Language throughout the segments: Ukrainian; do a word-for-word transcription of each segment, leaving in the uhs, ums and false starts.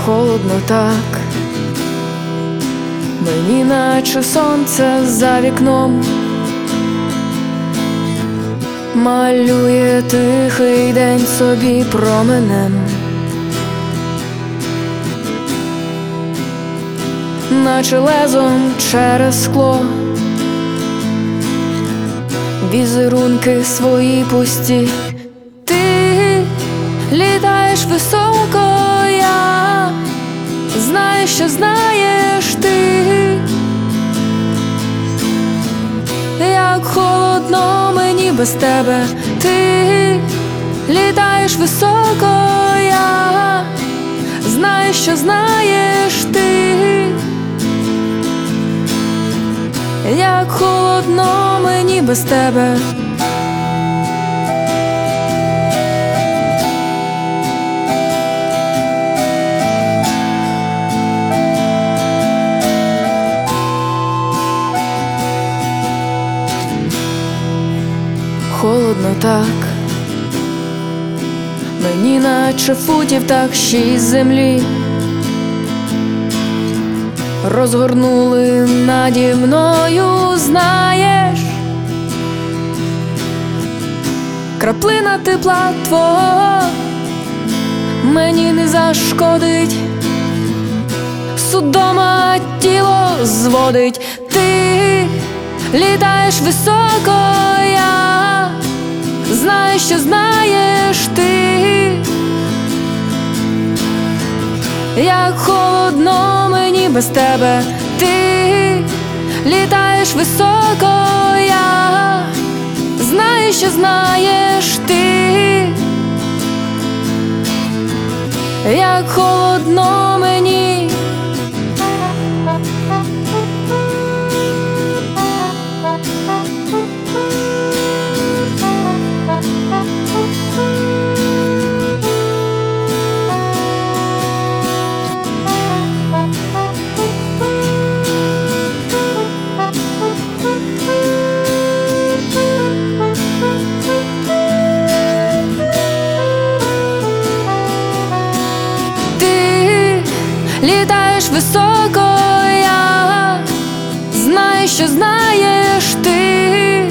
холодно так, мені наче сонце за вікном малює тихий день собі променем, наче лезом через скло, візерунки свої пусті. Ти літаєш високо, я знаю, що знаєш ти, як холодно мені без тебе. Ти літаєш високо, я знаю, що знаєш ти, як холодно мені без тебе. Холодно так, мені наче футів так шість землі розгорнули наді мною, знаєш, краплина тепла твого мені не зашкодить, судома тіло зводить. Ти літаєш високо, я знаю, що знаєш ти, як холодно мені без тебе. Ти літаєш високо, я знаю, що знаєш ти, як холодно мені. Літаєш високо, я знаю, що знаєш ти,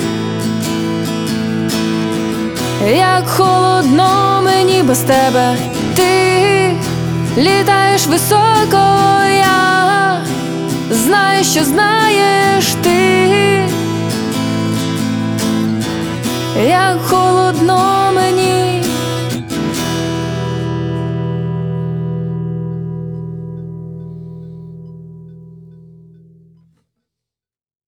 як холодно мені без тебе. Ти літаєш високо, я знаю, що знаєш ти, як холодно мені.